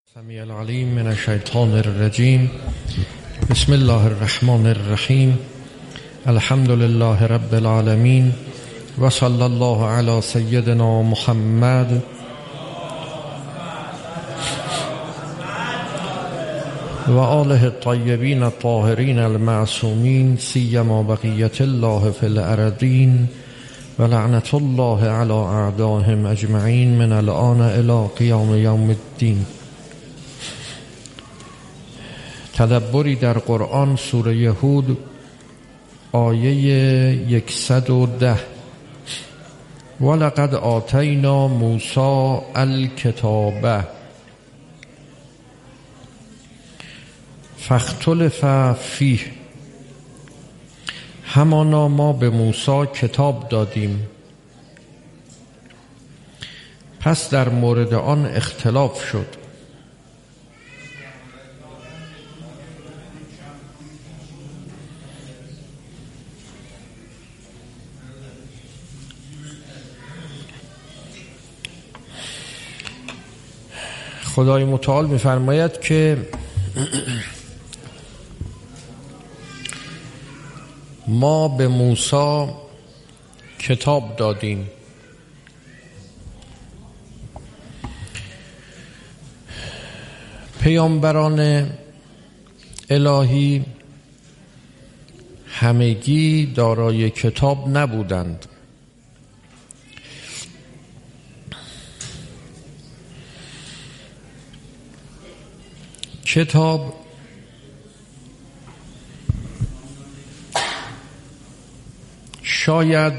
سمیع العلیم من الشیطان الرجیم. بسم الله الرحمن الرحیم. الحمد لله رب العالمین و صلی الله علی سیدنا محمد و آله الطیبین الطاهرین المعصومین، سیما بقیت الله فی الارضین و لعنت الله علی اعدائهم اجمعین من الآن الی قیام یوم الدین. تدبری در قرآن، سوره هود، آیه 110. ولقد آتینا موسی الکتاب فاختلف فیه. همانا ما به موسی کتاب دادیم، پس در مورد آن اختلاف شد. خدای متعال می‌فرماید که ما به موسی کتاب دادیم، پیامبران الهی همگی دارای کتاب نبودند. کتاب شاید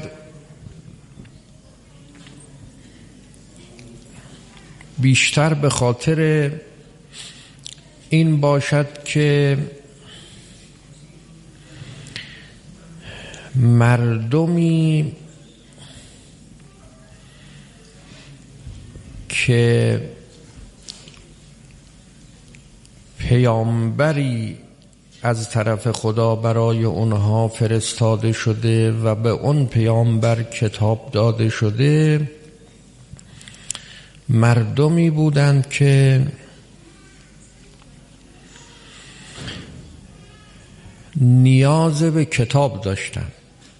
بیشتر به خاطر این باشد که مردمی که پیامبری از طرف خدا برای اونها فرستاده شده و به اون پیامبر کتاب داده شده، مردمی بودند که نیاز به کتاب داشتند.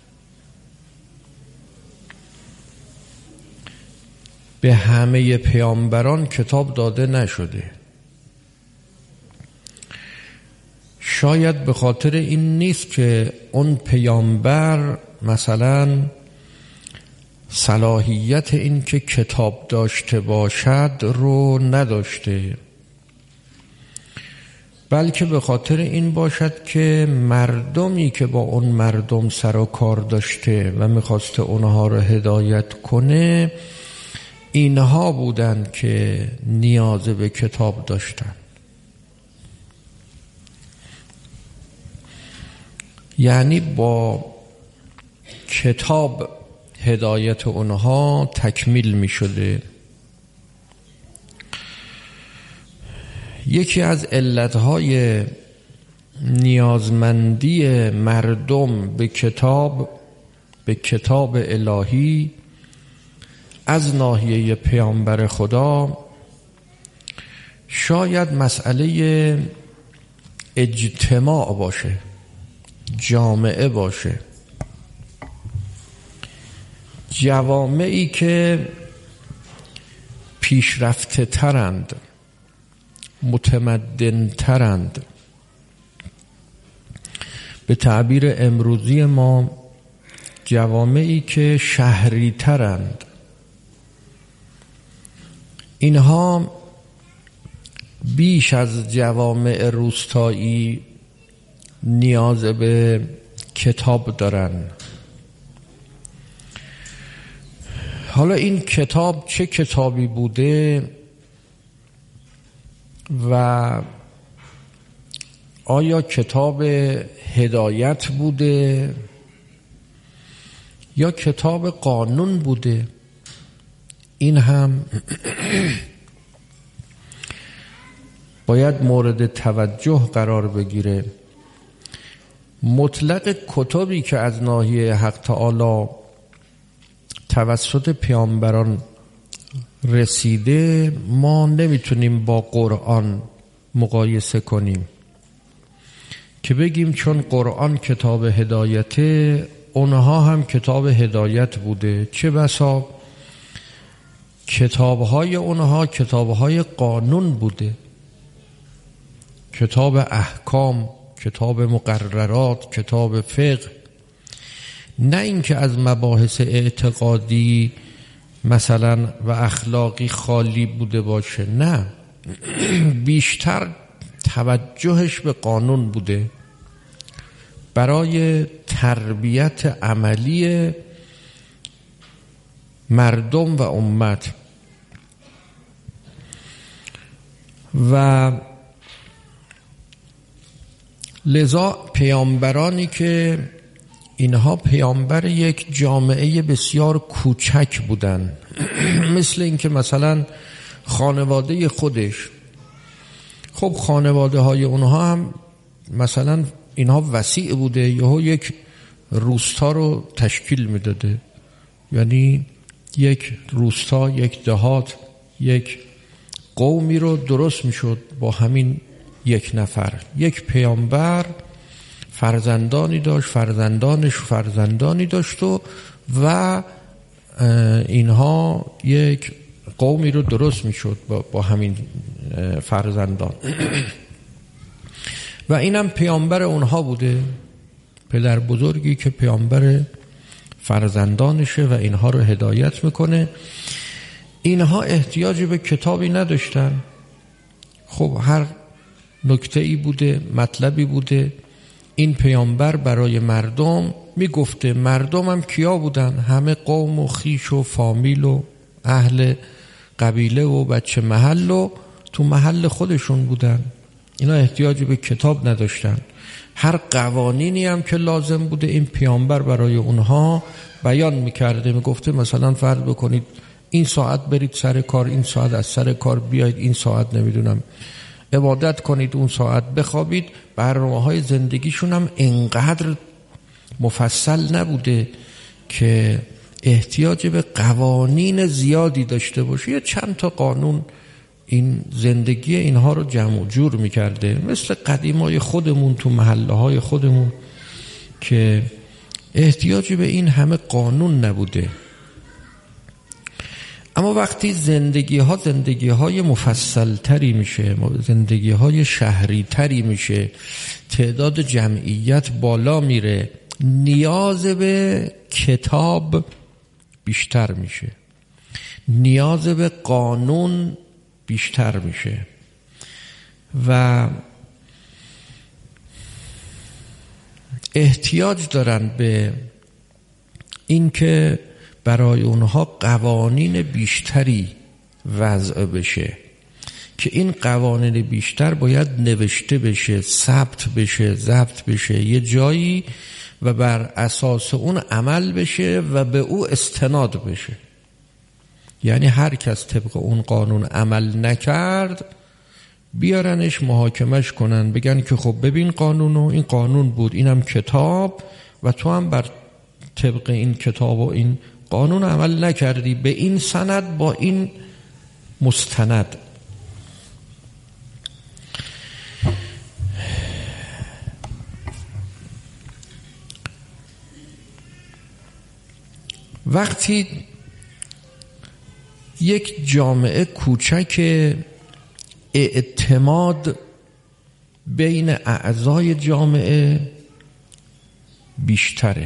به همه پیامبران کتاب داده نشده. شاید به خاطر این نیست که اون پیامبر مثلا صلاحیت این که کتاب داشته باشد رو نداشته، بلکه به خاطر این باشد که مردمی که با اون مردم سر و کار داشته و میخواسته اونها رو هدایت کنه، اینها بودند که نیاز به کتاب داشتند. یعنی با کتاب هدایت اونها تکمیل می شده. یکی از علتهای نیازمندی مردم به کتاب الهی از ناحیه پیامبر خدا شاید مسئله اجتماع باشه، جامعه باشه. جوامعی که پیشرفته ترند، متمدن ترند، به تعبیر امروزی ما جوامعی که شهری ترند، اینها بیش از جوامع روستایی نیاز به کتاب دارن. حالا این کتاب چه کتابی بوده و آیا کتاب هدایت بوده یا کتاب قانون بوده؟ این هم باید مورد توجه قرار بگیره. مطلق کتبی که از ناحیه حق تعالی توسط پیامبران رسیده ما نمیتونیم با قرآن مقایسه کنیم که بگیم چون قرآن کتاب هدایته اونها هم کتاب هدایت بوده. چه بسا کتابهای اونها کتابهای قانون بوده، کتاب احکام، کتاب مقررات، کتاب فقه، نه اینکه از مباحث اعتقادی مثلا و اخلاقی خالی بوده باشه، نه، بیشتر توجهش به قانون بوده برای تربیت عملی مردم و امت. و لذا پیامبرانی که اینها پیامبر یک جامعه بسیار کوچک بودن، مثل اینکه مثلا خانواده خودش، خب خانواده های اونها هم مثلا اینها وسیع بوده، یهو یک روستا رو تشکیل میداده، یعنی یک روستا، یک دهات، یک قومی رو درست میشد با همین یک نفر. یک پیامبر فرزندانی داشت، فرزندانش فرزندانی داشت و اینها یک قومی رو درست میشد با همین فرزندان. و اینم پیامبر اونها بوده، پدر بزرگی که پیامبر فرزندانشه و اینها رو هدایت میکنه. اینها احتیاجی به کتابی نداشتن. خب هر نکته‌ای بوده، مطلبی بوده، این پیامبر برای مردم میگفته. مردم هم کیا بودن؟ همه قوم و خیش و فامیل و اهل قبیله و بچه محل و تو محل خودشون بودن. اینا احتیاجی به کتاب نداشتن. هر قوانینی هم که لازم بوده این پیامبر برای اونها بیان میکرده، میگفته مثلا فرض بکنید این ساعت برید سر کار، این ساعت از سر کار بیاید، این ساعت نمیدونم عبادت کنید، اون ساعت بخوابید. برنامه‌های زندگیشون هم انقدر مفصل نبوده که احتیاج به قوانین زیادی داشته باشه. یه چند تا قانون این زندگی اینها رو جمع جور میکرده، مثل قدیمای خودمون تو محله های خودمون که احتیاجی به این همه قانون نبوده. اما وقتی زندگی های مفصل تری میشه، زندگی های شهری تری میشه، تعداد جمعیت بالا میره، نیاز به کتاب بیشتر میشه، نیاز به قانون بیشتر میشه و احتیاج دارن به این که برای اونها قوانین بیشتری وضع بشه که این قوانین بیشتر باید نوشته بشه، ثبت بشه، ضبط بشه یه جایی و بر اساس اون عمل بشه و به او استناد بشه. یعنی هر کس طبق اون قانون عمل نکرد بیارنش محاکمش کنن، بگن که خب ببین قانونو، این قانون بود، اینم کتاب و تو هم بر طبق این کتاب و این قانون عمل نکردی، به این سند با این مستند. وقتی یک جامعه کوچک اعتماد بین اعضای جامعه بیشتره،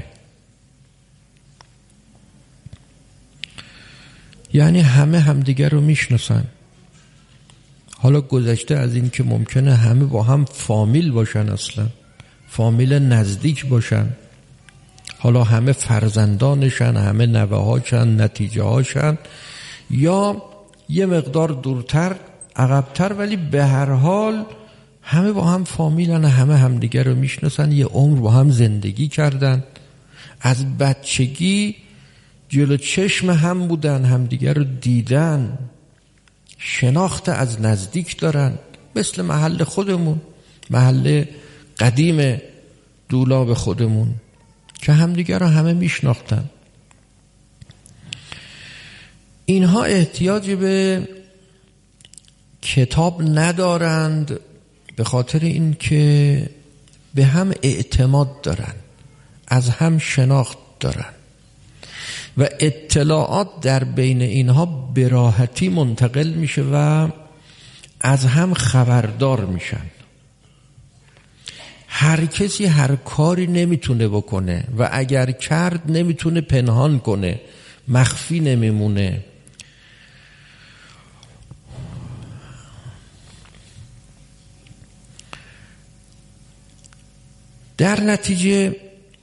یعنی همه همدیگر رو میشناسن. حالا گذشته از این که ممکنه همه با هم فامیل باشن، اصلا فامیل نزدیک باشن، حالا همه فرزندانشن، همه نوه هاشن، نتیجه هاشن، یا یه مقدار دورتر عقبتر، ولی به هر حال همه با هم فامیلن، همه همدیگر رو میشناسن، یه عمر با هم زندگی کردن، از بچگی جلو چشم هم بودن، همدیگر رو دیدن، شناخت از نزدیک دارن، مثل محل خودمون، محل قدیم دولاب خودمون که همدیگر رو همه میشناختن. اینها احتیاج به کتاب ندارند، به خاطر این که به هم اعتماد دارن، از هم شناخت دارن و اطلاعات در بین اینها به راحتی منتقل میشه و از هم خبردار میشن. هر کسی هر کاری نمیتونه بکنه و اگر کرد نمیتونه پنهان کنه، مخفی نمیمونه. در نتیجه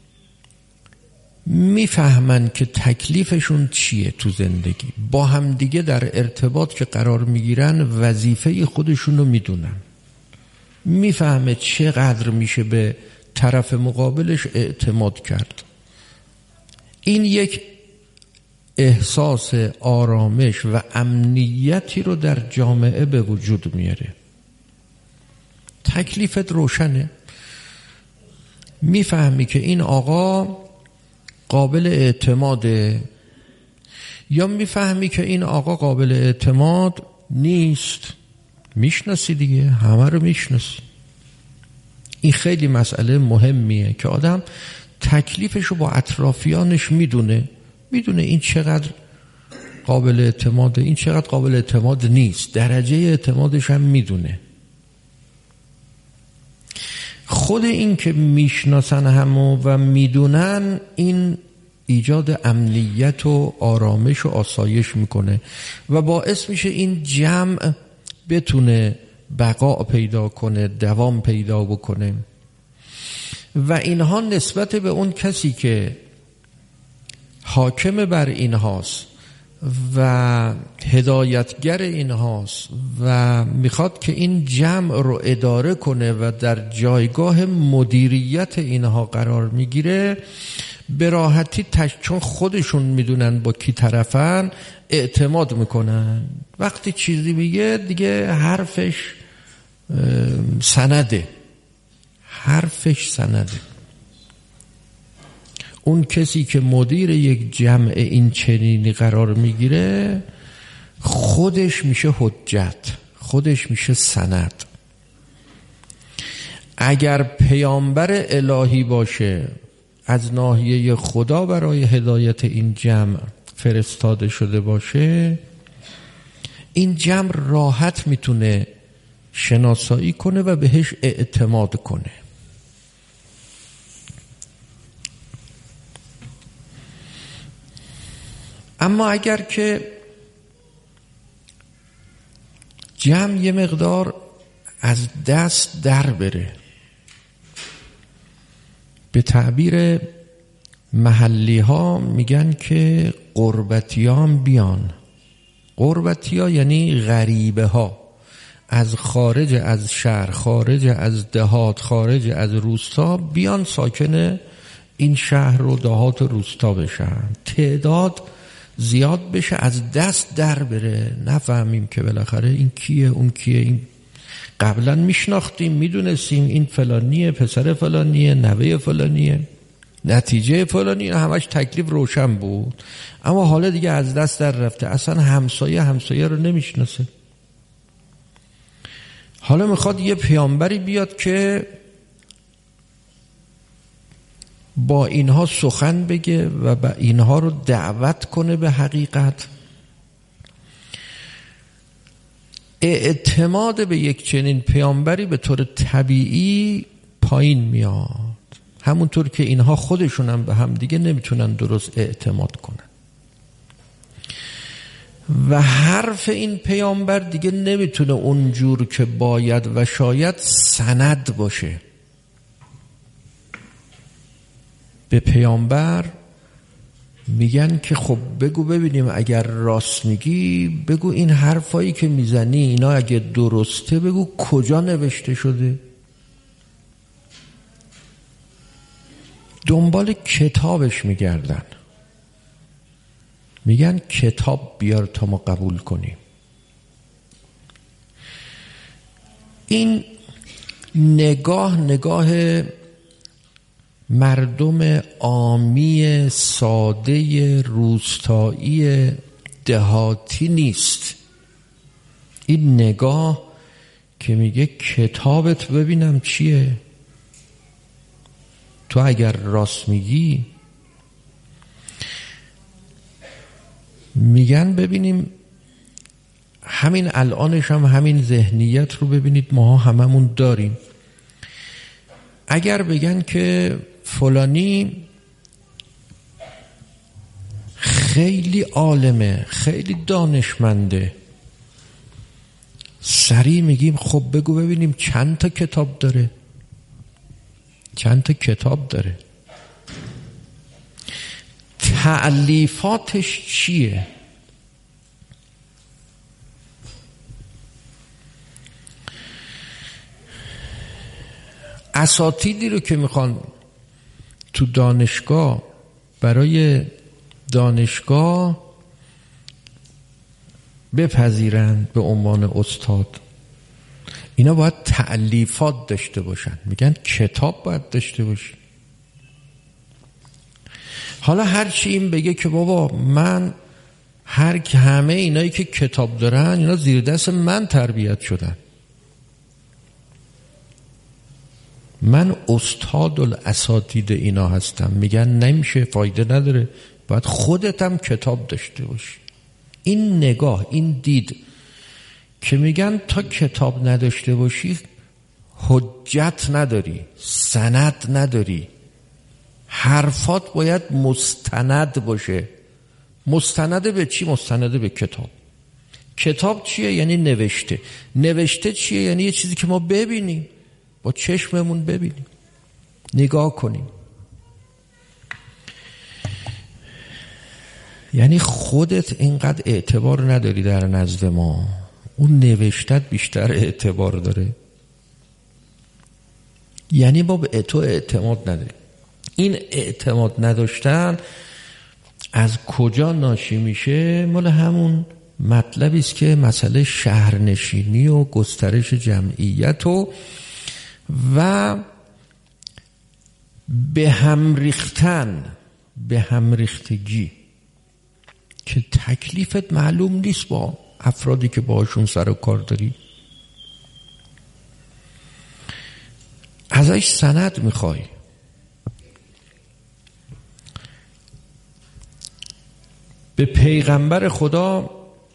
میفهمن که تکلیفشون چیه تو زندگی، با هم دیگه در ارتباط که قرار میگیرن وظیفه خودشون رو میدونن، میفهمه چقدر میشه به طرف مقابلش اعتماد کرد. این یک احساس آرامش و امنیتی رو در جامعه به وجود میاره. تکلیفت روشنه، میفهمی که این آقا قابل اعتماده یا میفهمی که این آقا قابل اعتماد نیست. میشناسی دیگه، همه رو میشناسی. این خیلی مسئله مهمیه که آدم تکلیفش رو با اطرافیانش میدونه این چقدر قابل اعتماده، این چقدر قابل اعتماد نیست، درجه اعتمادش هم میدونه. خود این که میشناسن همو و میدونن، این ایجاد امنیت و آرامش و آسایش میکنه و باعث میشه این جمع بتونه بقا پیدا کنه، دوام پیدا بکنه. و اینها نسبت به اون کسی که حاکم بر اینهاست و هدایتگر اینهاست و میخواد که این جمع رو اداره کنه و در جایگاه مدیریت اینها قرار میگیره، به راحتی چون خودشون میدونن با کی طرفن اعتماد میکنن. وقتی چیزی میگه دیگه حرفش سنده. اون کسی که مدیر یک جمع این چنینی قرار میگیره خودش میشه حجت، خودش میشه سند. اگر پیامبر الهی باشه از ناحیه خدا برای هدایت این جمع فرستاده شده باشه، این جمع راحت میتونه شناسایی کنه و بهش اعتماد کنه. اما اگر که جمع یه مقدار از دست در بره، به تعبیر محلی ها میگن که غربتی ها هم بیان. غربتی ها یعنی غریبه ها، از خارج از شهر، خارج از دهات، خارج از روستا بیان ساکن این شهر و دهات و روستا بشن. تعداد زیاد بشه، از دست در بره، نفهمیم که بالاخره این کیه اون کیه. این قبلا میشناختیم، میدونستیم این فلانیه، پسر فلانیه، نوه فلانیه، نتیجه فلانیه، همش تکلیف روشن بود. اما حالا دیگه از دست در رفته، اصلا همسایه رو نمیشناسه. حالا میخواد یه پیامبری بیاد که با اینها سخن بگه و با اینها رو دعوت کنه به حقیقت. اعتماد به یک چنین پیامبری به طور طبیعی پایین میاد، همونطور که اینها خودشون هم به هم دیگه نمیتونن درست اعتماد کنن و حرف این پیامبر دیگه نمیتونه اونجور که باید و شاید سند باشه. به پیامبر میگن که خب بگو ببینیم اگر راست میگی، بگو این حرفایی که میزنی اینا اگه درسته بگو کجا نوشته شده. دنبال کتابش میگردن، میگن کتاب بیار تا ما قبول کنیم. این نگاه مردم عامی ساده روستایی دهاتی نیست. این نگاه که میگه کتابت ببینم چیه، تو اگر راست میگی. میگن ببینیم همین الانش هم همین ذهنیت رو ببینید ما هممون داریم. اگر بگن که فلانی خیلی عالمه، خیلی دانشمنده، سریع میگیم خب بگو ببینیم چند تا کتاب داره، چند تا کتاب داره، تألیفاتش چیه. اساتیدی رو که میخوان تو دانشگاه برای دانشگاه بپذیرند به عنوان استاد، اینا باید تألیفات داشته باشن. میگن کتاب باید داشته باشی. حالا هرچی این بگه که بابا من همه اینایی که کتاب دارن اینا زیر دست من تربیت شدن، من استاد الاساتید اینا هستم. میگن نمیشه، فایده نداره، باید خودت هم کتاب داشته باشی. این نگاه، این دید که میگن تا کتاب نداشته باشی حجت نداری، سند نداری، حرفات باید مستند باشه. مستند به چی؟ مستند به کتاب. کتاب چیه؟ یعنی نوشته. نوشته چیه؟ یعنی یه چیزی که ما ببینیم، با چشممون ببینیم، نگاه کنیم. یعنی خودت اینقدر اعتبار نداری در نزد ما، اون نوشتت بیشتر اعتبار داره. یعنی ما به تو اعتماد نداری. این اعتماد نداشتن از کجا ناشی میشه؟ مال همون مطلبی است که مسئله شهرنشینی و گسترش جمعیت و به هم ریختن، به هم ریختگی که تکلیفت معلوم نیست با افرادی که باشون سر و کار داری. ازش سند میخوای. به پیغمبر خدا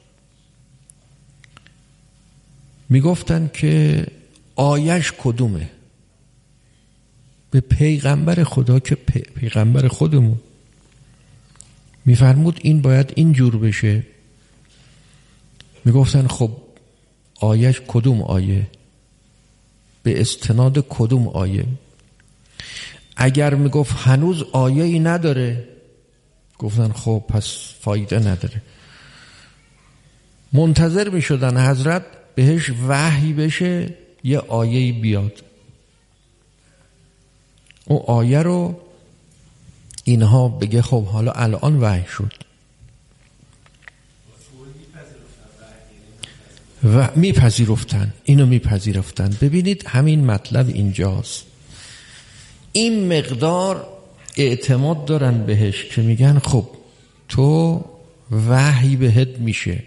میگفتن که آیش کدومه؟ به پیغمبر خدا که پیغمبر خودمون میفرمود این باید این جور بشه. میگفتن خب آیش کدوم آیه؟ به استناد کدوم آیه؟ اگر میگفت هنوز آیه ای نداره، گفتن خب پس فایده نداره. منتظر میشدن حضرت بهش وحی بشه، یه آیه‌ای بیاد، اون آیه رو اینها بگه خب حالا الان وحی شد و میپذیرفتن، اینو میپذیرفتن. ببینید همین مطلب اینجاست. این مقدار اعتماد دارن بهش که میگن خب تو وحی بهت میشه،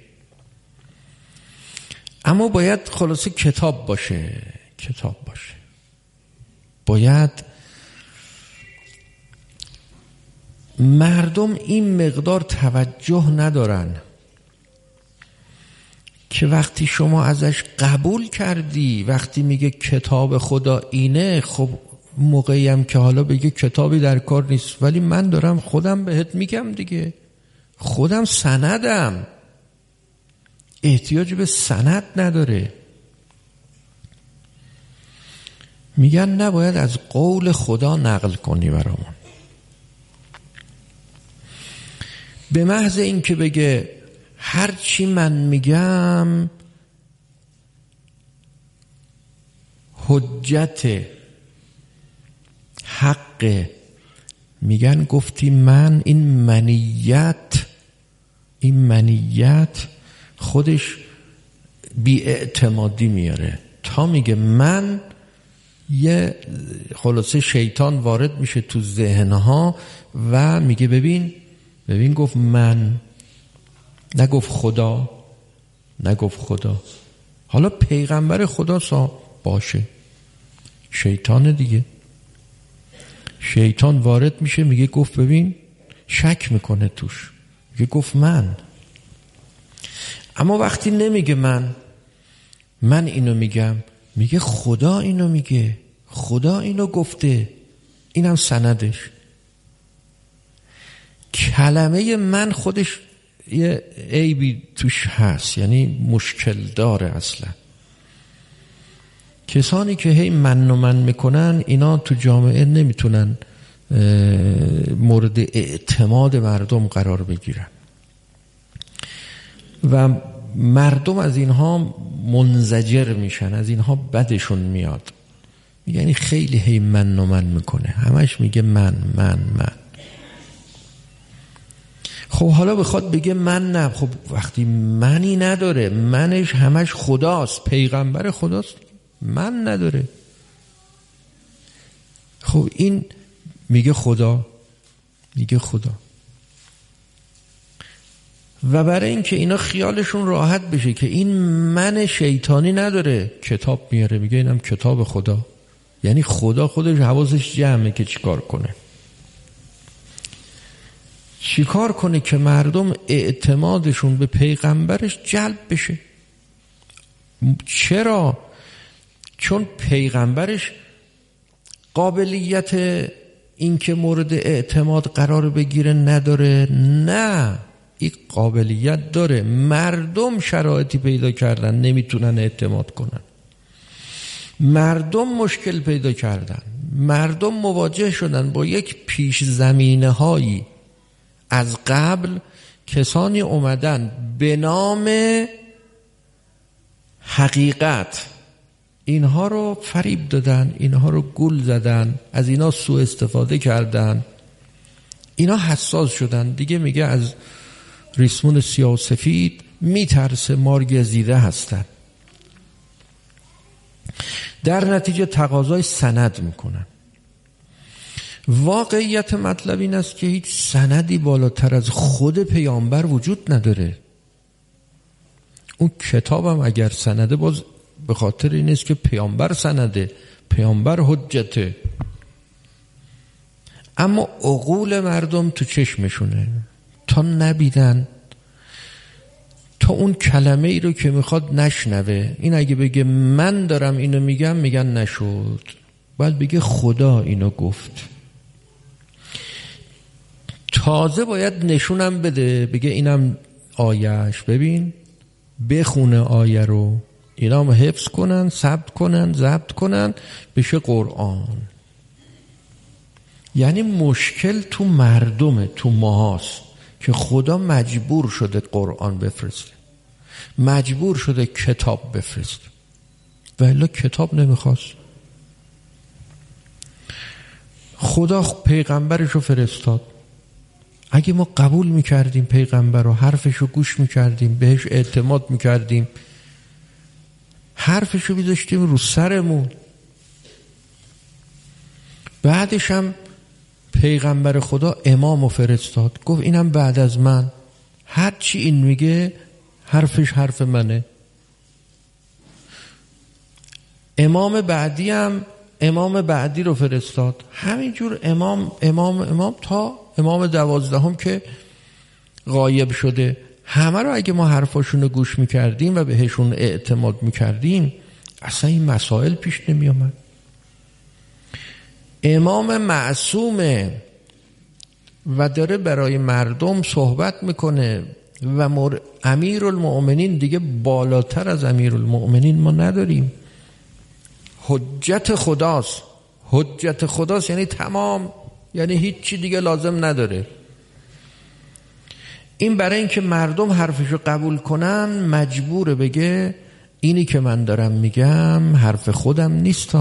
اما باید خلاصه کتاب باشه، کتاب باشه. باید مردم این مقدار توجه ندارن که وقتی شما ازش قبول کردی، وقتی میگه کتاب خدا اینه، خب موقعی هم که حالا بگه کتابی در کار نیست، ولی من دارم خودم بهت میگم دیگه، خودم سندم، احتیاج به سند نداره. میگن نباید از قول خدا نقل کنی برامون. به محض این که بگه هر چی من میگم حجت حق، میگن گفتی من این منیت خودش بی اعتمادی میاره. تا میگه من، یه خلاصه شیطان وارد میشه تو ذهنها و میگه ببین گفت من نگفت خدا. حالا پیغمبر خدا باشه، شیطان دیگه. شیطان وارد میشه میگه گفت ببین، شک میکنه توش، میگه گفت من. اما وقتی نمیگه من اینو میگم، میگه خدا اینو میگه، خدا اینو گفته، اینم سندش. کلمه من خودش یه عیبی توش هست، یعنی مشکل داره. اصلا کسانی که هی من میکنن اینا تو جامعه نمیتونن مورد اعتماد مردم قرار بگیرن و مردم از اینها منزجر میشن، از اینها بدشون میاد. یعنی خیلی هی من میکنه، همش میگه من. خب حالا بخواد بگه من نه، خب وقتی منی نداره، منش همش خداست، پیغمبر خداست، من نداره. خب این میگه خدا. و برای اینکه اینا خیالشون راحت بشه که این من شیطانی نداره، کتاب میاره میگه اینم کتاب خدا. یعنی خدا خودش حواسش جمعه که چیکار کنه که مردم اعتمادشون به پیغمبرش جلب بشه. چرا؟ چون پیغمبرش قابلیت این که مورد اعتماد قرار بگیره نداره. نه، این قابلیت داره. مردم شرایطی پیدا کردن نمیتونن اعتماد کنن، مردم مشکل پیدا کردن، مردم مواجه شدن با یک پیش زمینه هایی از قبل. کسانی اومدن به نام حقیقت اینها رو فریب دادن، اینها رو گول زدن، از اینا سوء استفاده کردن. اینا حساس شدن دیگه. میگه از ریسمون سیاه و سفید میترسه، مار گزیده هستن. در نتیجه تقاضای سند میکنن. واقعیت مطلب این است که هیچ سندی بالاتر از خود پیامبر وجود نداره. اون کتابم اگر سنده، باز به خاطر این است که پیامبر سنده، پیامبر حجته. اما عقول مردم تو چشمشونه، تا نبیدن، تا اون کلمه ای رو که میخواد نشنوه. این اگه بگه من دارم اینو میگن نشد، باید بگه خدا اینو گفت. تازه باید نشونم بده، بگه اینم آیهش، ببین بخونه آیه رو، اینا هم حفظ کنن، ثبت کنن، ضبط کنن، بشه قرآن. یعنی مشکل تو مردمه، تو ماهاست که خدا مجبور شده قرآن بفرسته، مجبور شده کتاب بفرسته، و الا کتاب نمیخواست. خدا پیغمبرش رو فرستاد. اگه ما قبول میکردیم پیغمبر رو، حرفش رو گوش میکردیم، بهش اعتماد میکردیم، حرفش رو بیذاشتیم رو سرمون، بعدش هم پیغمبر خدا امام رو فرستاد، گفت اینم بعد از من، هر چی این میگه حرفش حرف منه. امام بعدی هم امام بعدی رو فرستاد، همینجور امام تا امام 12 که غایب شده. همه رو اگه ما حرفاشون رو گوش میکردیم و بهشون اعتماد میکردیم، اصلا این مسائل پیش نمی آمد. امام معصومه و داره برای مردم صحبت میکنه و امیرالمؤمنین دیگه بالاتر از امیرالمؤمنین ما نداریم. حجت خداست، یعنی تمام، یعنی هیچ چی دیگه لازم نداره. این برای اینکه مردم حرفشو قبول کنن مجبوره بگه اینی که من دارم میگم حرف خودم نیست،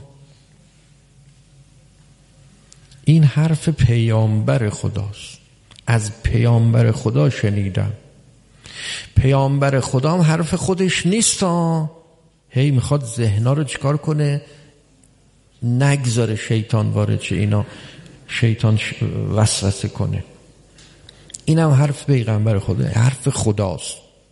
این حرف پیامبر خداست، از پیامبر خدا شنیدم. پیامبر خدا هم حرف خودش نیست. هی میخواد ذهنا رو چیکار کنه؟ نگذاره شیطان وارد شه، اینا شیطان وسوسه کنه. اینم حرف پیغمبر خدا، حرف خداست.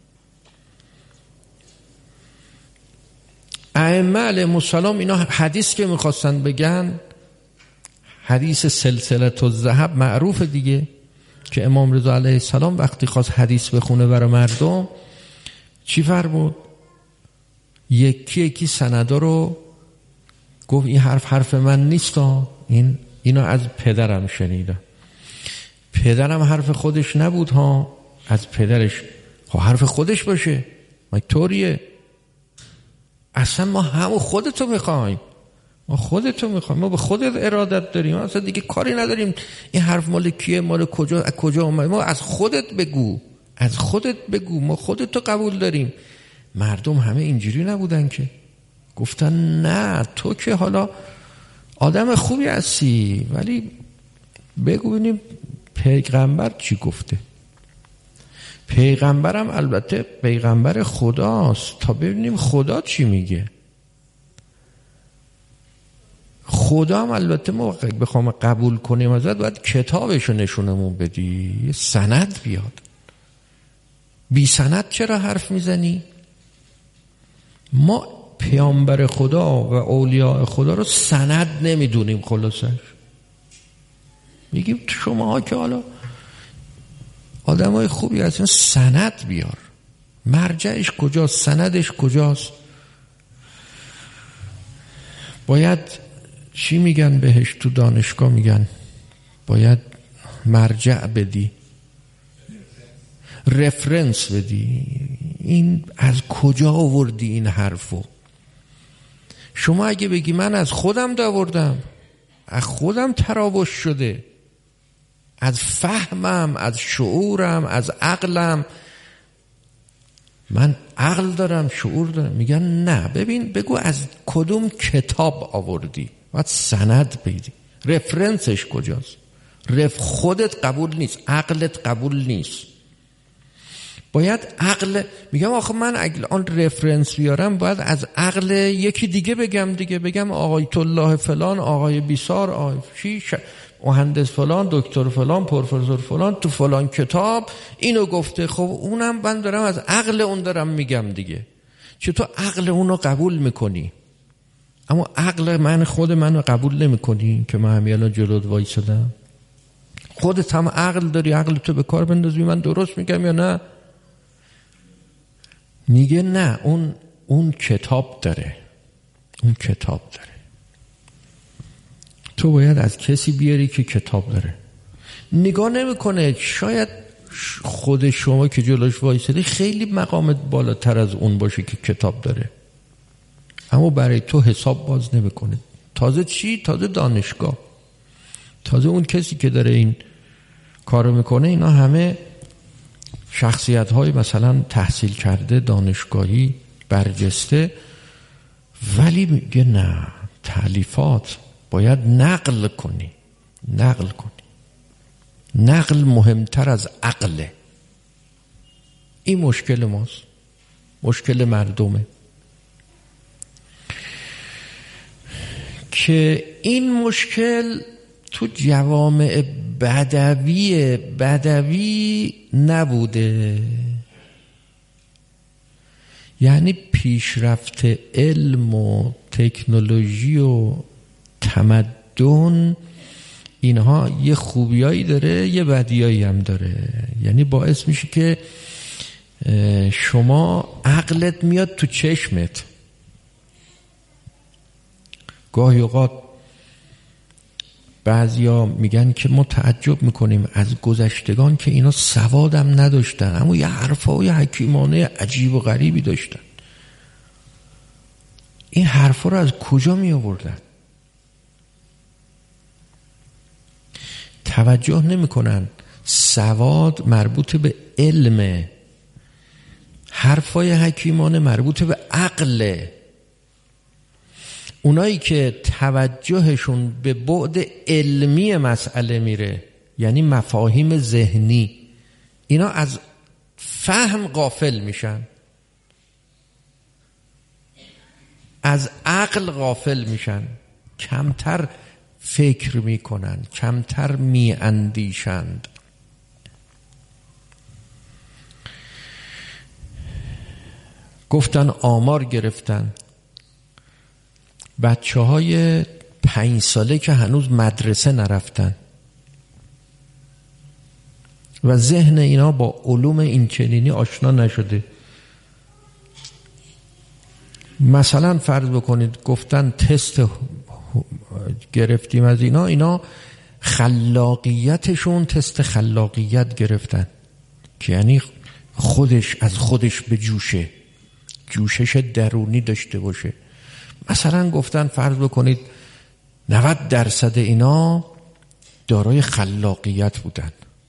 ائمه علیهم السلام اینا حدیث که میخواستن بگن، حدیث سلسله الذهب معروف دیگه، که امام رضا علیه السلام وقتی خواست حدیث بخونه برای مردم چی فرمود؟ یکی یکی سندا رو گفت این حرف من نیست، اینو از پدرم شنیدم. پدرم حرف خودش نبود ها، از پدرش. خب حرف خودش باشه، ما طوریه. اصلا ما همون خودتو میخوایم، ما به خودت ارادت داریم، اصلا دیگه کاری نداریم این حرف مال کیه، مال کجا، از کجا اومد. ما از خودت بگو، ما خودتو قبول داریم. مردم همه اینجوری نبودن که، گفتن نه تو که حالا آدم خوبی هستی، ولی بگو ببینیم پیغمبر چی گفته. پیغمبرم البته پیغمبر خداست، تا ببینیم خدا چی میگه. خدا هم البته ما بخوام قبول کنیم ازت باید کتابشو نشونمون بدی، یه سند بیاد. بی سند چرا حرف میزنی؟ ما پیامبر خدا و اولیاء خدا رو سند نمیدونیم، خلاصش میگیم شماها که حالا آدمای خوبی هستین سند بیار. مرجعش کجاست؟ سندش کجاست؟ باید چی میگن بهش تو دانشگاه؟ میگن باید مرجع بدی، رفرنس بدی. این از کجا آوردی این حرفو؟ شما اگه بگی من از خودم آوردم، از خودم تراوش شده، از فهمم، از شعورم، از عقلم، من عقل دارم، شعور دارم. میگن نه، ببین بگو از کدوم کتاب آوردی، باید سند بدی. رفرنسش کجاست؟ خودت قبول نیست، عقلت قبول نیست. باید عقل، میگم آخه من اگه آن رفرنس بیارم باید از عقل یکی دیگه بگم آقایت الله فلان، آقای بیسار، آقای مهندس فلان، دکتر فلان، پروفسور فلان تو فلان کتاب اینو گفته. خب اونم من دارم از عقل اون دارم میگم دیگه. چطور عقل اونو قبول میکنی؟ اما عقل من خود منو قبول نمیکنی که من همیانا جلوت وایسادم؟ خودت هم عقل داری، عقل تو به کار بندازی من درست میگم یا نه؟ میگه نه، اون کتاب داره، تو باید از کسی بیاری که کتاب داره. نگاه نمیکنه، شاید خود شما که جلوش وایسادی خیلی مقامت بالاتر از اون باشه که کتاب داره، اما برای تو حساب باز نمیکنه. تازه چی؟ تازه دانشگاه، تازه اون کسی که داره این کارو میکنه اینا همه شخصیت های مثلا تحصیل کرده، دانشگاهی، برجسته، ولی میگه نه، تالیفات باید نقل کنی. نقل مهمتر از عقله. این مشکل ماست، مشکل مردمه که این مشکل تو جوامع بدوی نبوده. یعنی پیشرفت علم و تکنولوژی و تمدن اینها یه خوبیایی داره، یه بدیایی هم داره. یعنی باعث میشه که شما عقلت میاد تو چشمت. گاهی اوقات بعضیا میگن که ما تعجب میکنیم از گذشتگان که اینا سوادم نداشتن اما یه حرفای حکیمانه عجیب و غریبی داشتن. این حرفا رو از کجا می آوردن؟ توجه نمیکنن سواد مربوط به علمه، حرفای حکیمانه مربوط به عقله. اونایی که توجهشون به بعد علمی مسئله میره، یعنی مفاهیم ذهنی، اینا از فهم غافل میشن، از عقل غافل میشن، کمتر فکر میکنن، کمتر میاندیشند. گفتن آمار گرفتن بچه‌های 5 ساله که هنوز مدرسه نرفتن و ذهن اینا با علوم اینچنینی آشنا نشده. مثلا فرض بکنید گفتن تست گرفتیم از اینا خلاقیتشون تست خلاقیت گرفتن که یعنی خودش از خودش به جوشش درونی داشته باشه. مثلا گفتن فرض بکنید 90% اینا دارای خلاقیت بودن.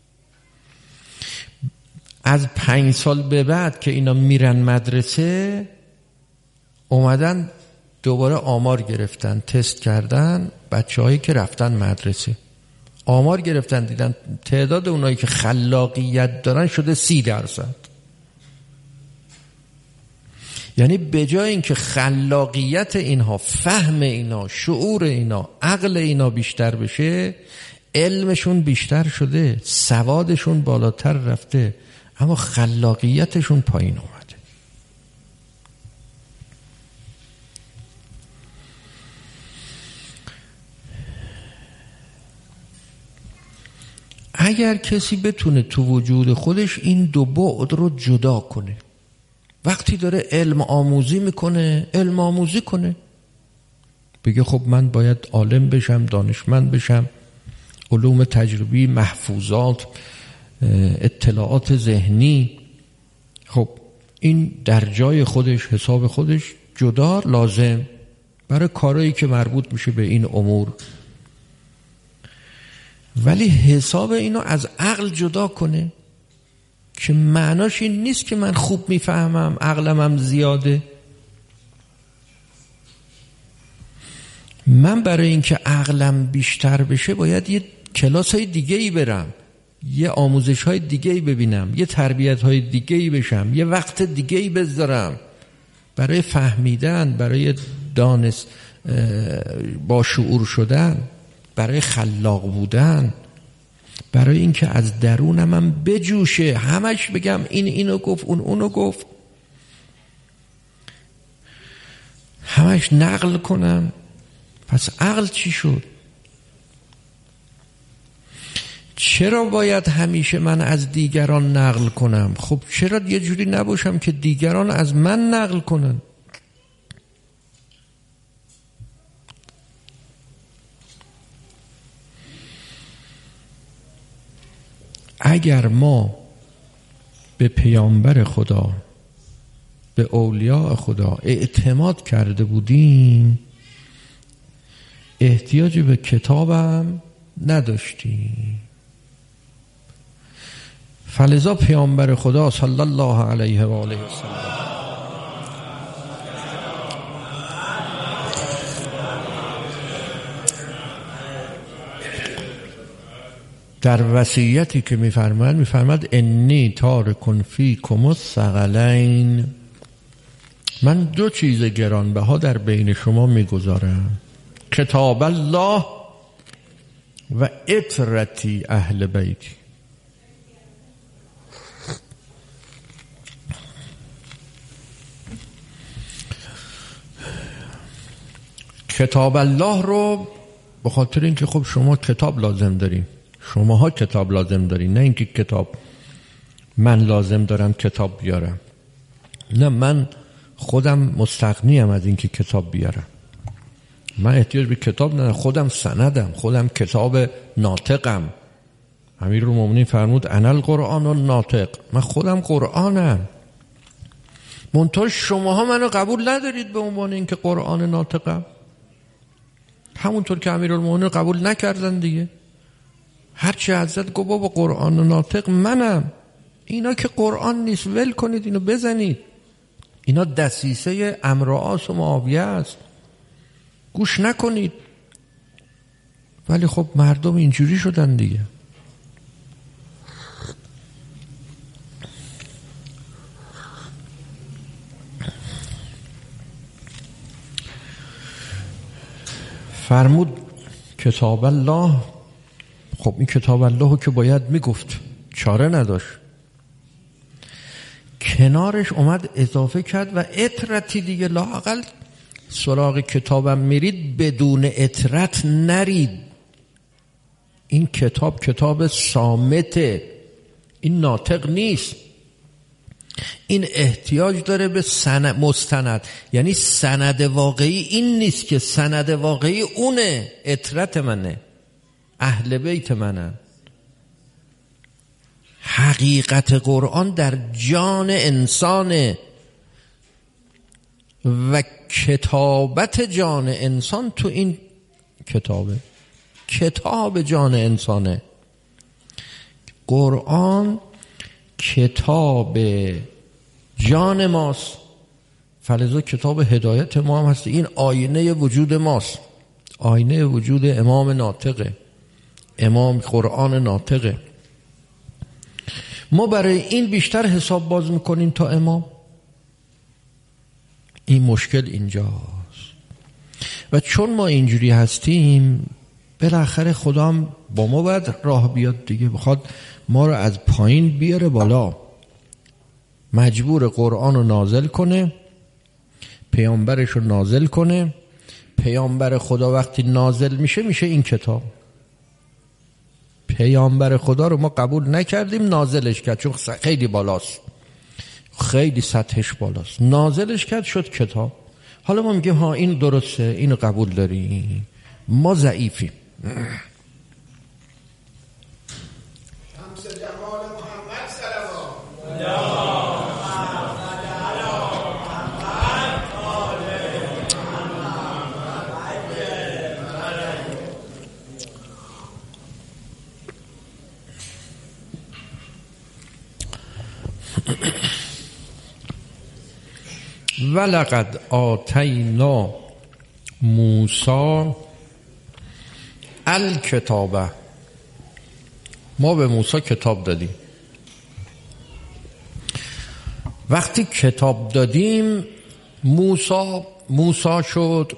از 5 سال به بعد که اینا میرن مدرسه اومدن دوباره آمار گرفتن، تست کردن بچه‌هایی که رفتن مدرسه، آمار گرفتن دیدن تعداد اونایی که خلاقیت دارن شده 30%. یعنی به جای اینکه خلاقیت اینها، فهم اینا، شعور اینا، عقل اینا بیشتر بشه، علمشون بیشتر شده، سوادشون بالاتر رفته، اما خلاقیتشون پایین اومده. اگر کسی بتونه تو وجود خودش این دو بعد رو جدا کنه، وقتی داره علم آموزی میکنه علم آموزی کنه، بگه خب من باید عالم بشم، دانشمند بشم، علوم تجربی، محفوظات، اطلاعات ذهنی، خب این در جای خودش، حساب خودش جدا لازم برای کارهایی که مربوط میشه به این امور، ولی حساب اینو از عقل جدا کنه که معناش این نیست که من خوب میفهمم، عقلم هم زیاده. من برای اینکه عقلم بیشتر بشه باید یه کلاس‌های دیگه‌ای برم، یه آموزش‌های دیگه‌ای ببینم، یه تربیت‌های دیگه‌ای بشم، یه وقت دیگه‌ای بذارم برای فهمیدن، برای با شعور شدن، برای خلاق بودن، برای اینکه از درونم هم بجوشه، همش بگم این اینو گفت، اون اونو گفت، همش نقل کنم. پس عقل چی شد؟ چرا باید همیشه من از دیگران نقل کنم؟ خب چرا یه جوری نباشم که دیگران از من نقل کنن؟ اگر ما به پیامبر خدا، به اولیاء خدا اعتماد کرده بودیم، احتیاجی به کتابم نداشتیم. فلذا پیامبر خدا صلی الله علیه و آله و سلم در وصیتی که میفرماد انی تارک فیکم الثقلین، من 2 چیز گرانبها در بین شما میگذارم، کتاب الله و اطرتی اهل بیتی. کتاب الله رو به خاطر اینکه خب شما کتاب لازم دارین، شماها کتاب لازم دارین، نه اینکه کتاب من لازم دارم کتاب بیارم. نه، من خودم مستغنیم از اینکه کتاب بیارم، من احتیاج به کتاب ندارم، خودم سندم، خودم کتاب ناطقم. امیرالمومنین فرمود انا القرآن الناطق، من خودم قرآنم. منتها شماها منو قبول ندارید به عنوان اینکه قرآن ناطقم، همونطور که امیرالمومنین قبول نکردن دیگه. هرچی حضرت گفت بابا قرآن ناطق منم، اینا که قرآن نیست، ول کنید اینو بزنید، اینا دسیسه امرآس و معاویه است، گوش نکنید. ولی خب مردم اینجوری شدن دیگه. فرمود کتاب الله. خب این کتاب الله که باید میگفت، چاره نداشت. کنارش اومد اضافه کرد و اطرتی دیگه، لااقل سراغ کتابم میرید بدون اطرت نرید. این کتاب صامته، این ناطق نیست. این احتیاج داره به مستند، یعنی سند واقعی این نیست که سند واقعی اونه، اطرت منه، اهل بیت منن. حقیقت قرآن در جان انسانه و کتابت جان انسان تو این کتابه، کتاب جان انسانه. قرآن کتاب جان ماست، فلذا کتاب هدایت ما هم هست. این آینه وجود ماست، آینه وجود امام ناطقه، امام قرآن ناطقه. ما برای این بیشتر حساب باز میکنیم تا امام. این مشکل اینجاست. و چون ما اینجوری هستیم بالاخره خدا هم با ما باید راه بیاد دیگه، بخواد ما رو از پایین بیاره بالا. مجبور قرآن رو نازل کنه، پیامبرش رو نازل کنه. پیامبر خدا وقتی نازل میشه این کتاب. پیامبر خدا رو ما قبول نکردیم، نازلش کرد، چون خیلی بالاست، خیلی سطحش بالاست، نازلش کرد شد کتاب. حالا ما میگیم ها این درسته، اینو قبول داریم، ما ضعیفیم. ولقد آتینا موسی الکتاب، ما به موسی کتاب دادیم. وقتی کتاب دادیم موسی شد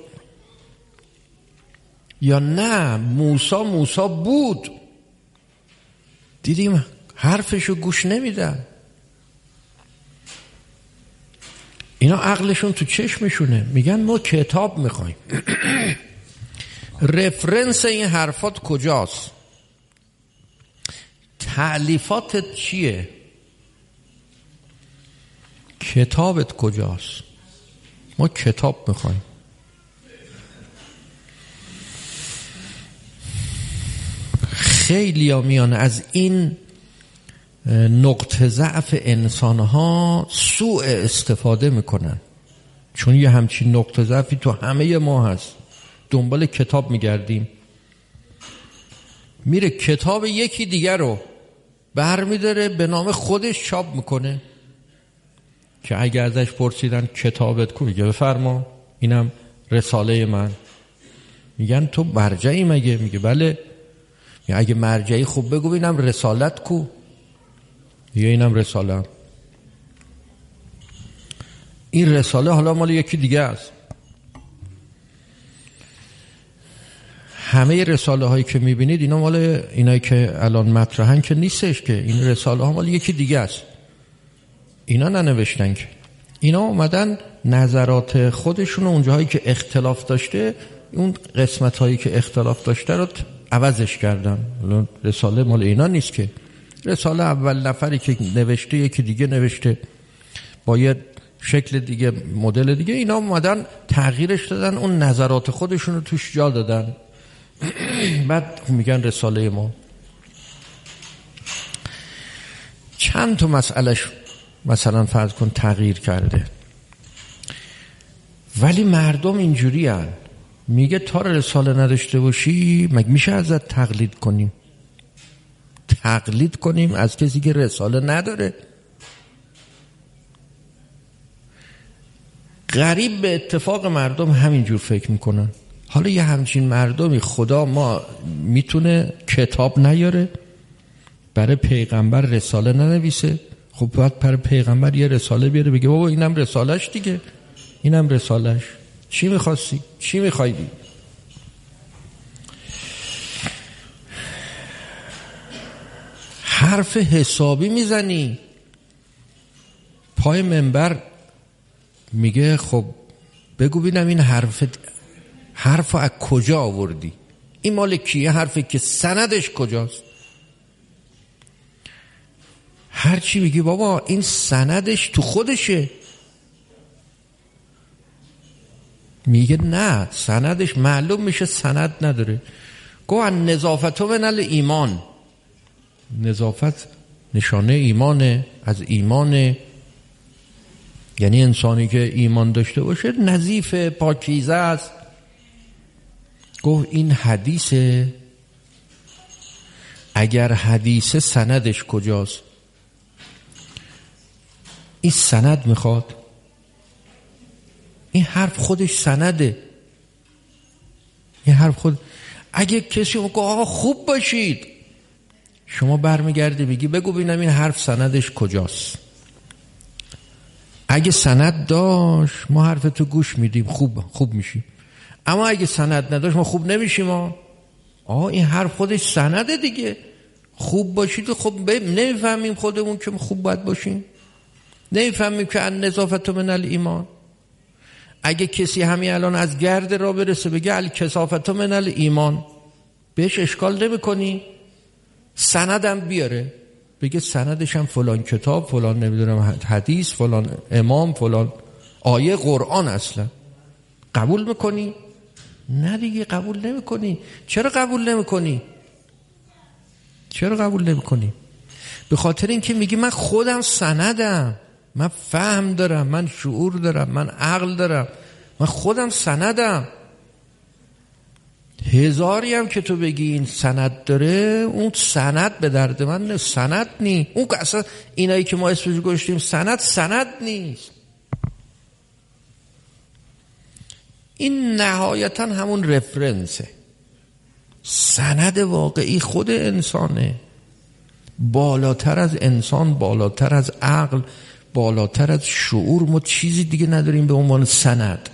یا نه موسی بود؟ دیدیم حرفشو گوش نمیدن. اینا عقلشون تو چشمشونه، میگن ما کتاب میخوایم. رفرنس این حرفات کجاست؟ تألیفاتت چیه؟ کتابت کجاست؟ ما کتاب میخوایم. خیلی ها میان از این نقطه ضعف انسانها سوء استفاده میکنن، چون یه همچین نقطه ضعفی تو همه ما هست. دنبال کتاب میگردیم، میره کتاب یکی دیگر رو برمیداره به نام خودش چاپ میکنه، که اگه ازش پرسیدن کتابت کو، میگه بفرما اینم رساله من. میگن تو مرجعی مگه؟ میگه بله. اگه مرجعی خوب بگو اینم رسالت کو، یا اینم رساله. این رساله حالا مال یکی دیگه است. همه رساله هایی که میبینید اینا مال اینایی که الان مطرحن که نیستش، که این رساله ها مال یکی دیگه است. اینا ننوشتن، که اینا اومدن نظرات خودشون اونجاهایی که اختلاف داشته، اون قسمت هایی که اختلاف داشته رو عوضش کردن. رساله مال اینا نیست که. رساله اول نفری که نوشته یکی دیگه نوشته با یه شکل دیگه، مدل دیگه. اینا اومدن تغییرش دادن، اون نظرات خودشون رو توش جا دادن. بعد میگن رساله ما. چند تا مسئلهش مثلا فرض کن تغییر کرده، ولی مردم اینجوری هن. میگه تا رساله نداشته باشی مگه میشه ازت تقلید کنیم؟ تقلید کنیم از کسی که رساله نداره؟ غریب به اتفاق مردم همینجور فکر میکنن. حالا یه همچین مردمی خدا ما میتونه کتاب نیاره برای پیغمبر رساله ننویسه؟ خب باید پر پیغمبر یه رساله بیاره بگه بابا اینم رسالش دیگه، اینم رسالش. چی میخواستی؟ چی میخوایدی؟ حرف حسابی میزنی. پای منبر میگه خب بگو ببینم این حرف از کجا آوردی؟ این مال کیه حرفی که سندش کجاست؟ هرچی میگی بابا این سندش تو خودشه. میگه نه سندش معلوم میشه سند نداره. گو نظافت من الایمان، نظافت نشانه ایمانه، از ایمانه، یعنی انسانی که ایمان داشته باشه نظیف پاکیزه است. گفت این حدیثه، اگر حدیثه سندش کجاست؟ این سند میخواد، این حرف خودش سنده، این حرف خود. اگه کسی میگه آقا خوب باشید، شما برمیگردی بگی بگو ببینم این حرف سندش کجاست. اگه سند داشت ما حرف تو گوش میدیم، خوب میشیم. اما اگه سند نداشت ما خوب نمیشیم. این حرف خودش سنده دیگه. خوب باشید خب نمیفهمیم خودمون که خوب باید باشیم، نمیفهمیم که ان نظافت من الایمان. اگه کسی همین الان از گرد را برسه بگه الکثافت من الایمان، بهش اشکال نمیکنی؟ سندم بیاره بگه سندش هم فلان کتاب، فلان نمیدونم حدیث، فلان امام، فلان آیه قرآن، اصلا قبول میکنی؟ نه دیگه قبول نمیکنی. چرا قبول نمیکنی؟ به خاطر اینکه میگی من خودم سندم، من فهم دارم، من شعور دارم، من عقل دارم، من خودم سندم. هزاری هم که تو بگی این سند داره، اون سند به درد من سند نیست. اون که اصلا اینایی که ما اسمش گذاشتیم سند نیست. این نهایتا همون رفرنسه. سند واقعی خود انسانه، بالاتر از انسان، بالاتر از عقل، بالاتر از شعور. ما چیزی دیگه نداریم به عنوان سند.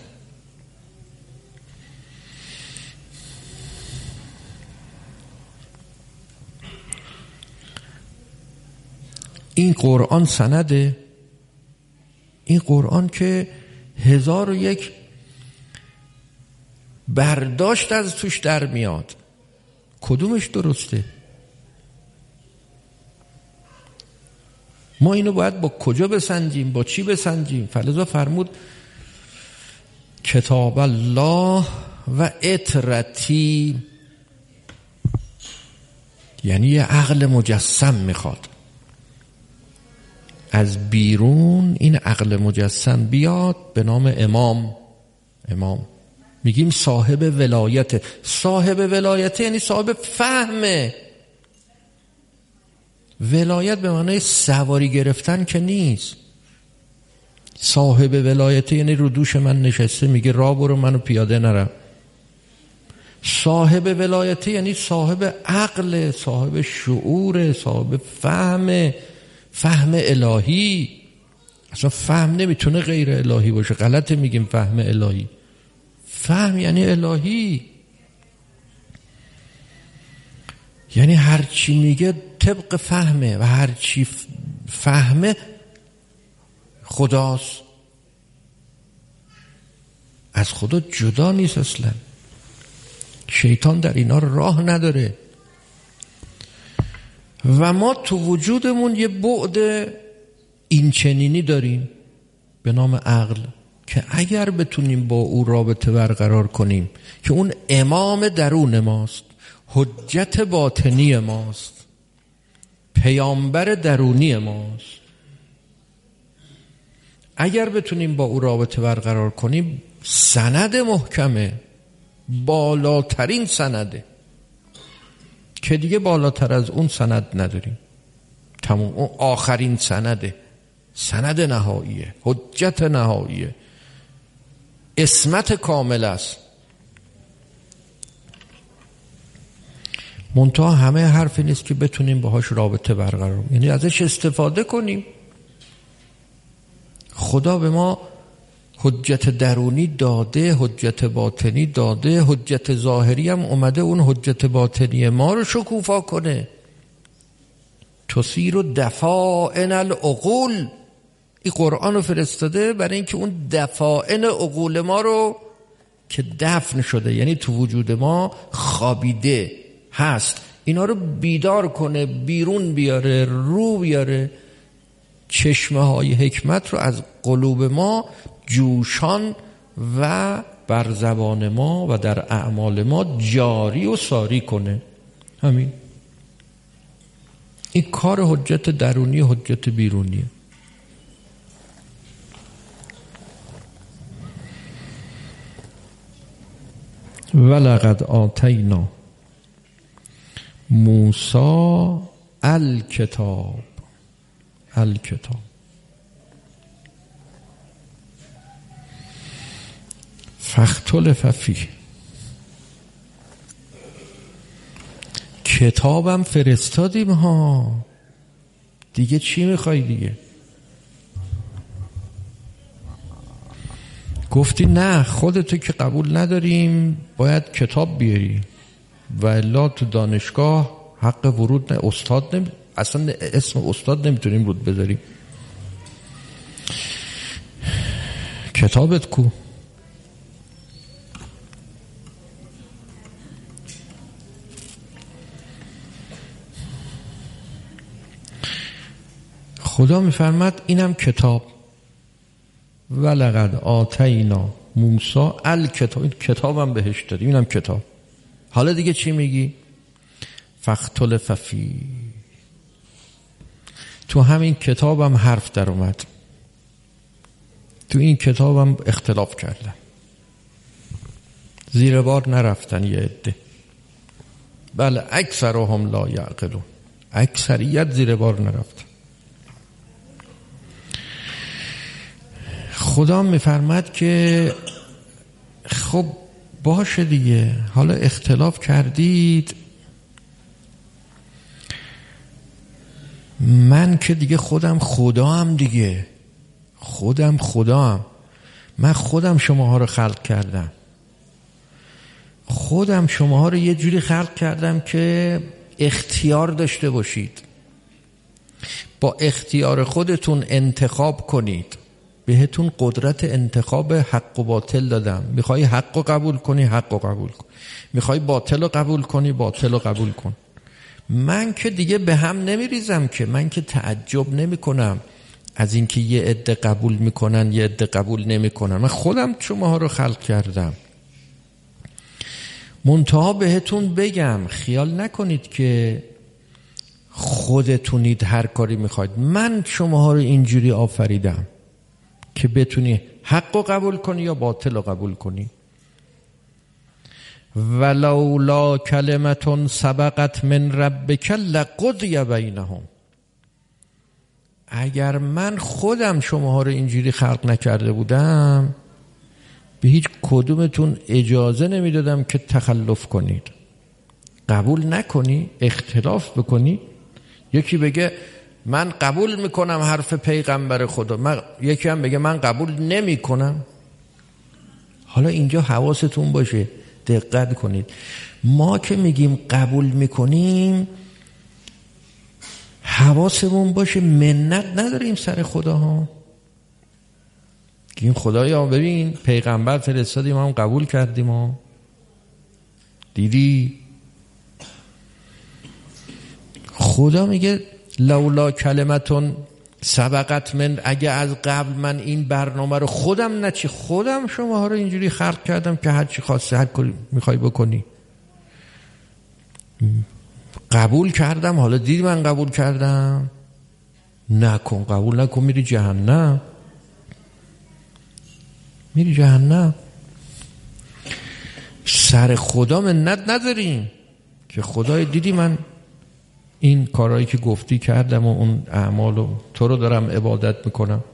این قرآن سنده، این قرآن که 1001 برداشت از توش در میاد، کدومش درسته؟ ما اینو باید با کجا بسنجیم، با چی بسنجیم؟ فلذا فرمود کتاب الله و اطرتی، یعنی یه عقل مجسم میخواد از بیرون. این عقل مجسم بیاد به نام امام میگیم صاحب ولایت. صاحب ولایت یعنی صاحب فهمه. ولایت به معنای سواری گرفتن که نیست. صاحب ولایت یعنی رو دوش من نشسته میگه راه برو، منو پیاده نرم. صاحب ولایت یعنی صاحب عقل، صاحب شعور، صاحب فهم الهی. اصلا فهم نمیتونه غیر الهی باشه، غلطه میگیم فهم الهی. فهم یعنی الهی، یعنی هرچی میگه طبق فهمه و هرچی فهمه خداست، از خدا جدا نیست اصلا. شیطان در اینا راه نداره. و ما تو وجودمون یه بعد این چنینی داریم به نام عقل که اگر بتونیم با او رابطه برقرار کنیم که اون امام درون ماست، حجت باطنی ماست، پیامبر درونی ماست، اگر بتونیم با او رابطه برقرار کنیم، سند محکمه، بالاترین سنده که دیگه بالاتر از اون سند نداریم. تمام، اون آخرین سنده، سند نهاییه، حجت نهاییه، عصمت کامل است. منتها همه حرفی نیست که بتونیم باهاش رابطه برقرار، یعنی ازش استفاده کنیم. خدا به ما حجت درونی داده، حجت باطنی داده، حجت ظاهری هم اومده اون حجت باطنی ما رو شکوفا کنه. تصیر دفائن العقول، این قرآن رو فرستاده برای اینکه اون دفائن عقول ما رو که دفن شده، یعنی تو وجود ما خوابیده هست، اینا رو بیدار کنه، بیرون بیاره، رو بیاره، چشمه های حکمت رو از قلوب ما جوشان و بر زبان ما و در اعمال ما جاری و ساری کنه. همین این کار حجت درونی، حجت بیرونیه. ولقد آتینا موسی الکتاب فاختلف فیه، کتابم فرستادیم ها، دیگه چی میخوای دیگه؟ گفتی نه خودتو که قبول نداریم، باید کتاب بیاری و الا تو دانشگاه حق ورود نه، استاد اصلا اسم استاد نمیتونیم رود بذاریم. کتابت کو؟ خدا میفرماد اینم کتاب، ولقد آتینا موسی الکتاب، این کتابم بهش دادیم، اینم کتاب. حالا دیگه چی میگی؟ فاختلف فیه، تو همین کتابم حرف در اومد، تو این کتابم اختلاف کردن، زیر بار نرفتن یه عده، بله اکثرهم لا یعقلون، اکثریت زیر بار نرفتن. خدا میفرماد که خب باشه دیگه، حالا اختلاف کردید، من که دیگه خودم خدام دیگه، خودم من خودم شماها رو خلق کردم، خودم شماها رو یه جوری خلق کردم که اختیار داشته باشید، با اختیار خودتون انتخاب کنید، بهتون قدرت انتخاب حق و باطل دادم، میخوای حق رو قبول کنی حق رو قبول کن، میخوای باطل رو قبول کنی باطل رو قبول کن. من که دیگه به هم نمیریزم که، من که تعجب نمی کنم از اینکه یه عده قبول میکنن یه عده قبول نمیکنن، من خودم شماها رو خلق کردم. منتها بهتون بگم خیال نکنید که خودتونید هر کاری میخواید، من شماها رو اینجوری آفریدم که بتونی حق رو قبول کنی یا باطل رو قبول کنی. ولولا کلمة سبقت من ربک لقضی بینهم، اگر من خودم شماها رو اینجوری خلق نکرده بودم به هیچ کدومتون اجازه نمیدادم که تخلف کنید، قبول نکنی، اختلاف بکنی. یکی بگه من قبول میکنم حرف پیغمبر خدا، یکی هم بگه من قبول نمی کنم. حالا اینجا حواستون باشه، دقت کنید، ما که میگیم قبول میکنیم حواسمون باشه منت نداریم سر خدا ها، گیم خدایا ببین پیغمبر فرستادیم هم قبول کردیم ها، دیدی؟ خدا میگه لولا کلمتون سبقت من، اگه از قبل من این برنامه رو خودم شما رو اینجوری خلق کردم که هر چی خواستی هر کاری میخوای بکنی قبول کردم، حالا دیدی من قبول کردم، نکن، قبول نکن، میری جهنم. سر خدا منت نداریم که خدای دیدی من این کارهایی که گفتی کردم و اون اعمالو تو رو دارم عبادت میکنم.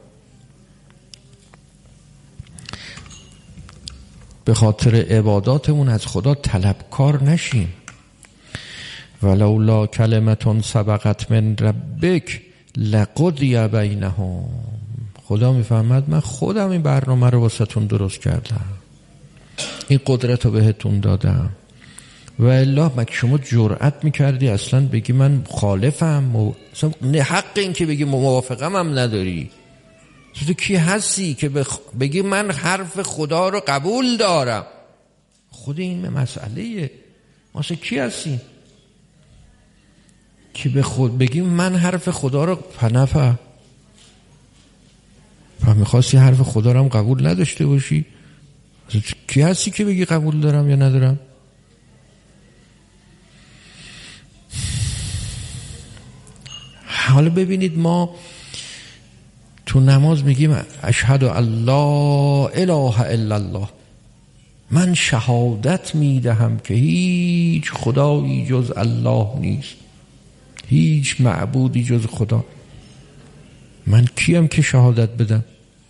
به خاطر عباداتمون از خدا طلبکار نشیم. ولولا کلمة سبقت من ربک لقضی بینهم، خدا میفهمد من خودم این برنامه رو واسهتون درست کردم، این قدرت رو بهتون دادم، و الا مگه شما جرأت میکردی اصلا بگی من مخالفم؟ حق این که بگی موافقم هم نداری. تو کی هستی که بگی من حرف خدا رو قبول دارم؟ خود این مسئله واسه کی هستی که به خود بگی من حرف خدا رو پنفه و میخواستی حرف خدا رو هم قبول نداشته باشی؟ کی هستی که بگی قبول دارم یا ندارم؟ حالا ببینید ما تو نماز میگیم اشهد ان لا اله الا الله، من شهادت میدهم که هیچ خدایی جز الله نیست، هیچ معبودی جز خدا. من کیم که شهادت بدم؟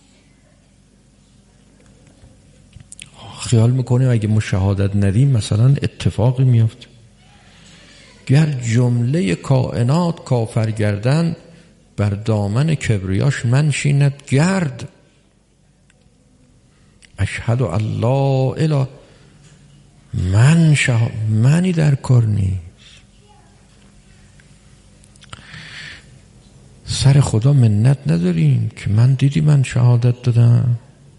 خیال میکنیم اگه ما شهادت ندیم مثلا اتفاقی میفته. گر جمله کائنات کافر گردن، بر دامن کبریاش منشیند گرد. اشهد ان لا اله، منی در کار نیست. سر خدا منت نداریم که من دیدی من شهادت دادم.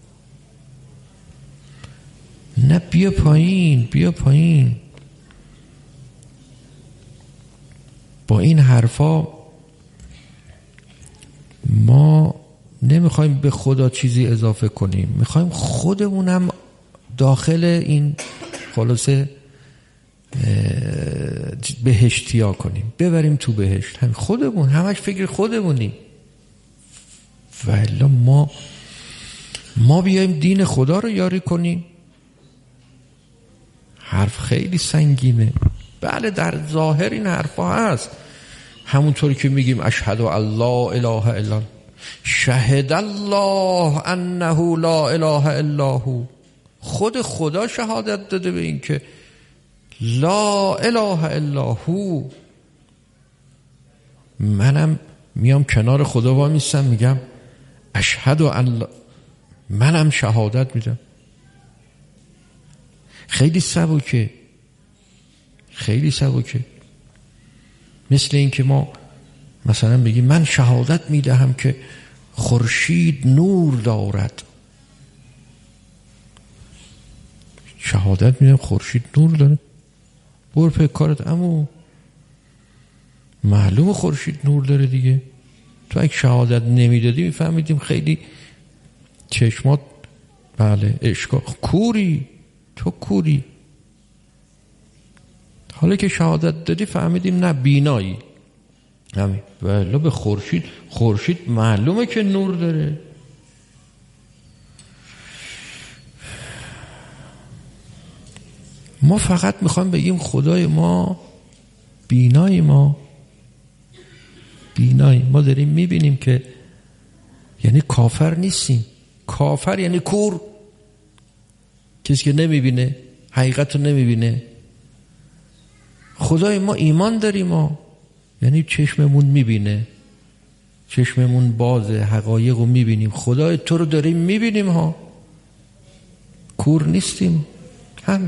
نه، بیا پایین، بیا پایین. با این حرفا ما نمیخوایم به خدا چیزی اضافه کنیم، میخوایم خودمونم داخل این خلاصه بهشتیا کنیم، ببریم تو بهشت. هم خودمون همش فکر خودمونیم. والا ما بیایم دین خدا رو یاری کنیم. حرف خیلی سنگینه. بله در ظاهر این حرفا هست، همونطوری که میگیم اشهد ان لا اله الا، شهد الله انه لا اله الا هو. خود خدا شهادت داده به این که لا اله الا هو. منم میام کنار خدا وامیستم میگم اشهد ان، منم شهادت میدم. خیلی سبکه، خیلی سبکه. مثل این که ما مثلا بگیم من شهادت میدهم که خورشید نور دارد. شهادت میدم خورشید نور داره؟ برو پی کارت. اما معلوم خورشید نور داره دیگه. تو اگه شهادت نمیدادی میفهمیدیم خیلی چشمات بله اشکال، کوری، تو کوری. حالا که شهادت دادی فهمیدیم نه، بینایی. همین ولی به خورشید معلومه که نور داره. ما فقط میخوایم بگیم خدای ما بینایی، ما داریم میبینیم که یعنی کافر نیستیم. کافر یعنی کور، کسی که نمیبینه، حقیقت رو نمیبینه. خدای ما ایمان داریم، ما یعنی چشممون میبینه، چشممون بازه، حقایق رو میبینیم. خدای تو رو داریم میبینیم ها، کور نیستیم. همین.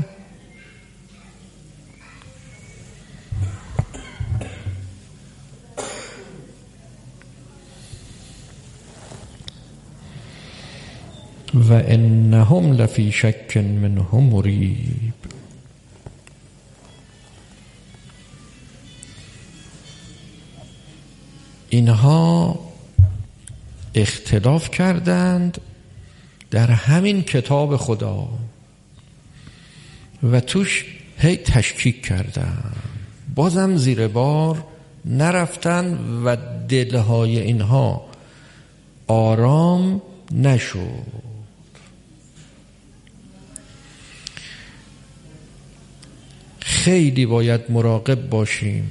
و انهم لفی شک منه مریب. اینها اختلاف کردند در همین کتاب خدا و توش هی تشکیک کردند، بازم زیر بار نرفتن و دلهای اینها آرام نشد. خیلی باید مراقب باشیم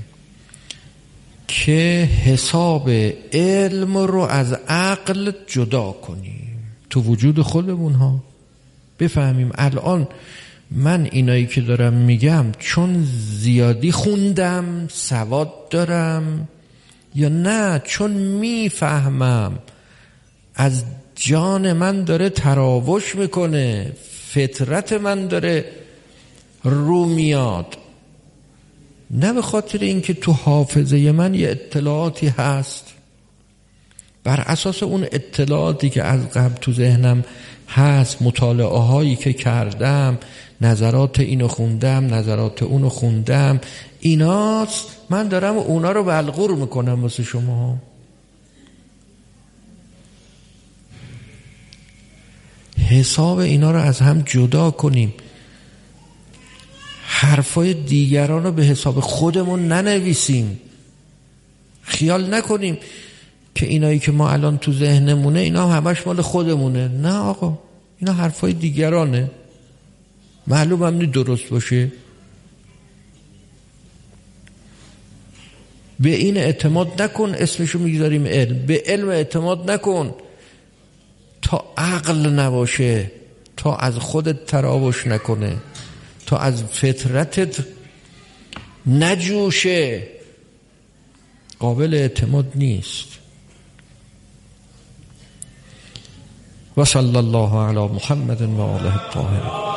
که حساب علم رو از عقل جدا کنیم تو وجود خودمون ها. بفهمیم الان من اینایی که دارم میگم چون زیادی خوندم، سواد دارم، یا نه چون میفهمم از جان من داره تراوش میکنه، فطرت من داره رو میاد، نه به خاطر اینکه تو حافظه من یه اطلاعاتی هست. بر اساس اون اطلاعاتی که از قبل تو ذهنم هست، مطالعه هایی که کردم، نظرات اینو خوندم، نظرات اونو خوندم، ایناست، من دارم اونا رو بلغور میکنم واسه شما. حساب اینا رو از هم جدا کنیم. حرفای دیگران رو به حساب خودمون ننویسیم. خیال نکنیم که اینایی که ما الان تو ذهنمونه اینا همش مال خودمونه. نه آقا، اینا حرفای دیگرانه. معلوم هم نی درست باشه. به این اعتماد نکن، اسمشو میگذاریم علم. به علم اعتماد نکن تا عقل نباشه، تا از خودت تراوش نکنه، تا از فطرتت نجوشه، قابل اعتماد نیست. و صلی الله علی محمد و آله الطاهرین.